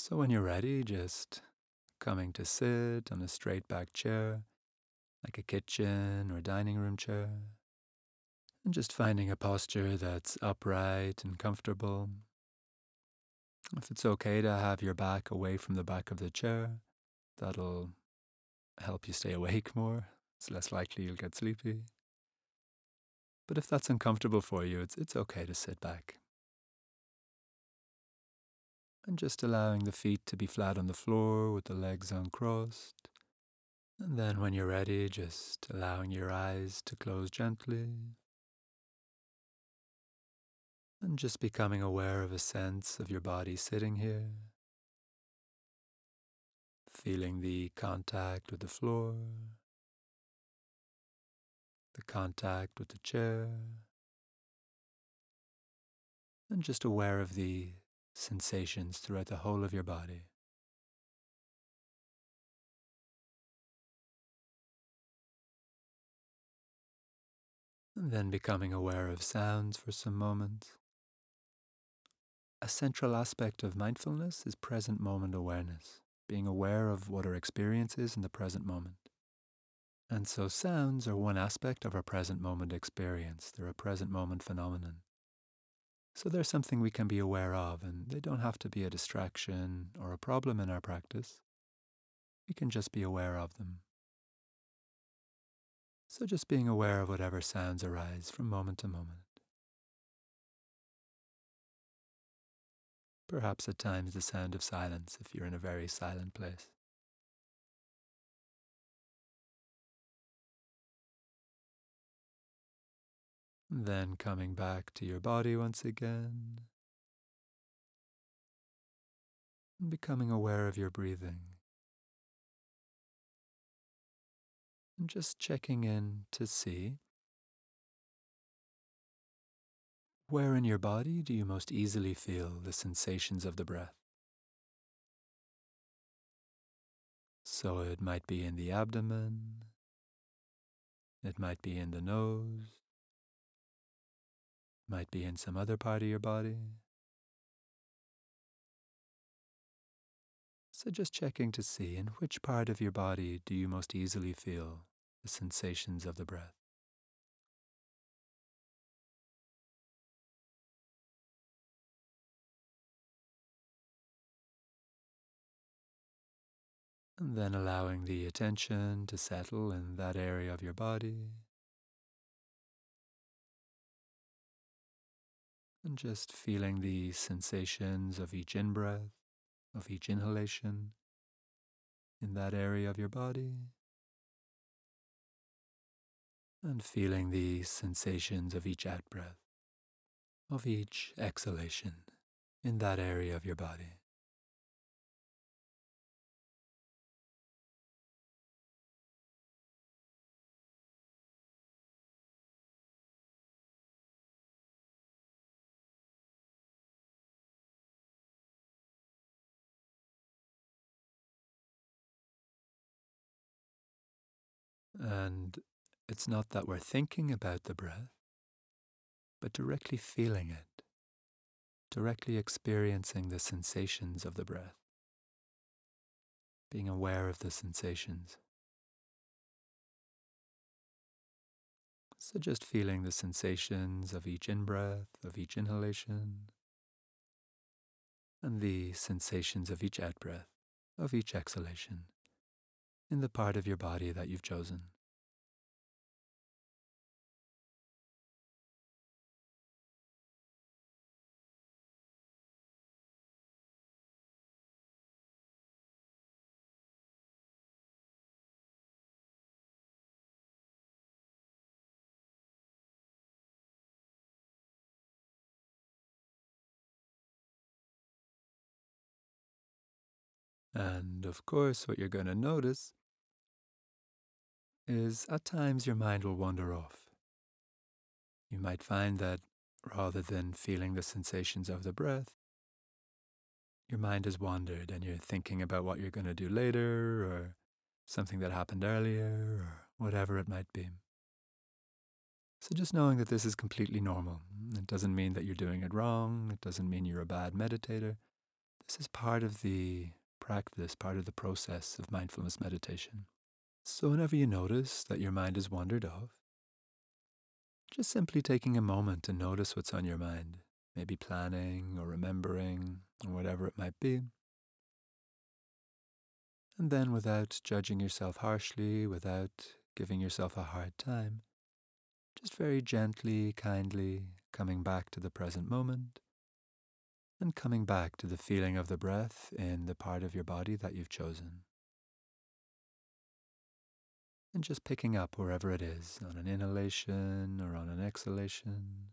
So when you're ready, just coming to sit on a straight back chair, like a kitchen or dining room chair, and just finding a posture that's upright and comfortable. If it's okay to have your back away from the back of the chair, that'll help you stay awake more. It's less likely you'll get sleepy. But if that's uncomfortable for you, it's okay to sit back. And just allowing the feet to be flat on the floor with the legs uncrossed. And then when you're ready, just allowing your eyes to close gently and just becoming aware of a sense of your body sitting here, feeling the contact with the floor, the contact with the chair, and just aware of the sensations throughout the whole of your body. And then becoming aware of sounds for some moments. A central aspect of mindfulness is present moment awareness, being aware of what our experience is in the present moment. And so sounds are one aspect of our present moment experience. They're a present moment phenomenon. So they're something we can be aware of, and they don't have to be a distraction or a problem in our practice. We can just be aware of them. So just being aware of whatever sounds arise from moment to moment. Perhaps at times the sound of silence if you're in a very silent place. And then coming back to your body once again, and becoming aware of your breathing. And just checking in to see where in your body do you most easily feel the sensations of the breath. So it might be in the abdomen, it might be in the nose, might be in some other part of your body. So just checking to see in which part of your body do you most easily feel the sensations of the breath. And then allowing the attention to settle in that area of your body. And just feeling the sensations of each in-breath, of each inhalation in that area of your body. And feeling the sensations of each out-breath, of each exhalation in that area of your body. And it's not that we're thinking about the breath, but directly feeling it, directly experiencing the sensations of the breath, being aware of the sensations. So just feeling the sensations of each in-breath, of each inhalation, and the sensations of each out-breath, of each exhalation, in the part of your body that you've chosen. And of course, what you're going to notice is at times your mind will wander off. You might find that rather than feeling the sensations of the breath, your mind has wandered and you're thinking about what you're going to do later or something that happened earlier or whatever it might be. So just knowing that this is completely normal. It doesn't mean that you're doing it wrong. It doesn't mean you're a bad meditator. This is part of the practice, part of the process of mindfulness meditation. So, whenever you notice that your mind has wandered off, just simply taking a moment to notice what's on your mind, maybe planning or remembering or whatever it might be. And then, without judging yourself harshly, without giving yourself a hard time, just very gently, kindly coming back to the present moment and coming back to the feeling of the breath in the part of your body that you've chosen. And just picking up wherever it is, on an inhalation or on an exhalation.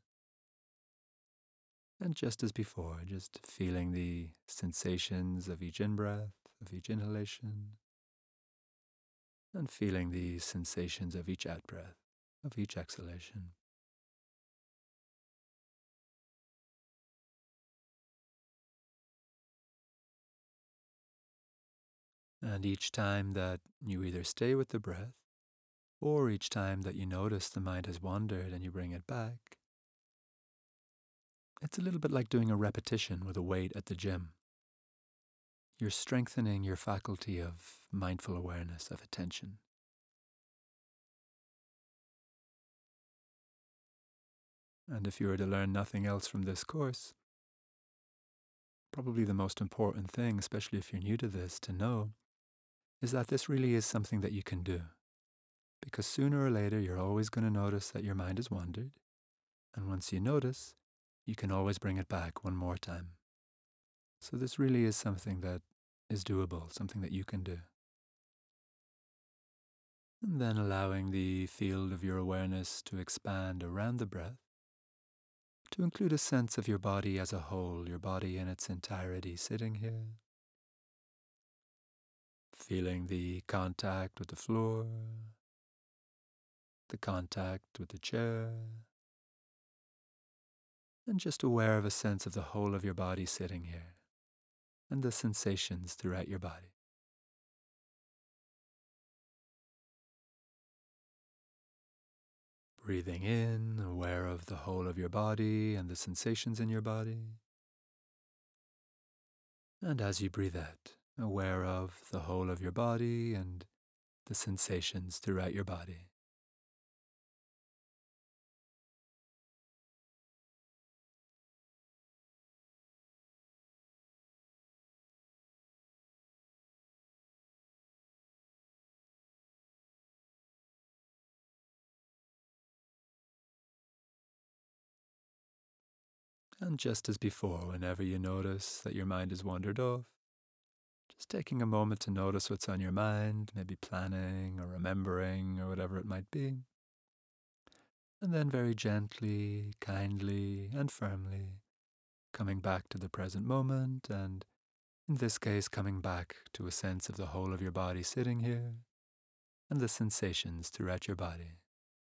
And just as before, just feeling the sensations of each in-breath, of each inhalation, and feeling the sensations of each out-breath, of each exhalation. And each time that you either stay with the breath, or each time that you notice the mind has wandered and you bring it back, it's a little bit like doing a repetition with a weight at the gym. You're strengthening your faculty of mindful awareness, of attention. And if you were to learn nothing else from this course, probably the most important thing, especially if you're new to this, to know is that this really is something that you can do. Because sooner or later, you're always going to notice that your mind has wandered. And once you notice, you can always bring it back one more time. So this really is something that is doable, something that you can do. And then allowing the field of your awareness to expand around the breath, to include a sense of your body as a whole, your body in its entirety sitting here, feeling the contact with the floor, the contact with the chair, and just aware of a sense of the whole of your body sitting here, and the sensations throughout your body. Breathing in, aware of the whole of your body and the sensations in your body. And as you breathe out, aware of the whole of your body and the sensations throughout your body. And just as before, whenever you notice that your mind has wandered off, just taking a moment to notice what's on your mind, maybe planning or remembering or whatever it might be. And then very gently, kindly, and firmly coming back to the present moment, and in this case, coming back to a sense of the whole of your body sitting here and the sensations throughout your body.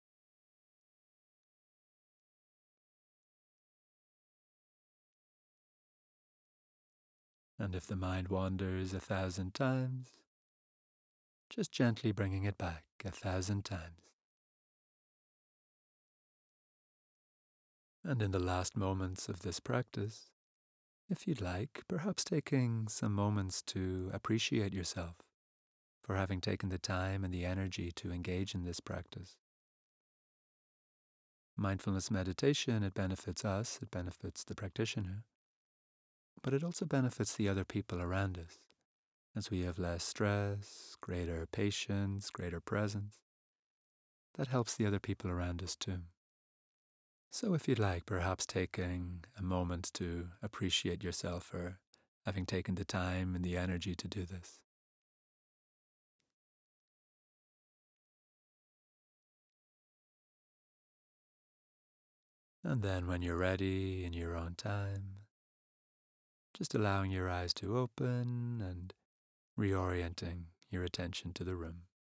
And if the mind wanders 1,000 times, just gently bringing it back 1,000 times. And in the last moments of this practice, if you'd like, perhaps taking some moments to appreciate yourself for having taken the time and the energy to engage in this practice. Mindfulness meditation, it benefits us, it benefits the practitioner, but it also benefits the other people around us, as we have less stress, greater patience, greater presence. That helps the other people around us too. So if you'd like, perhaps taking a moment to appreciate yourself for having taken the time and the energy to do this. And then when you're ready in your own time, just allowing your eyes to open and reorienting your attention to the room.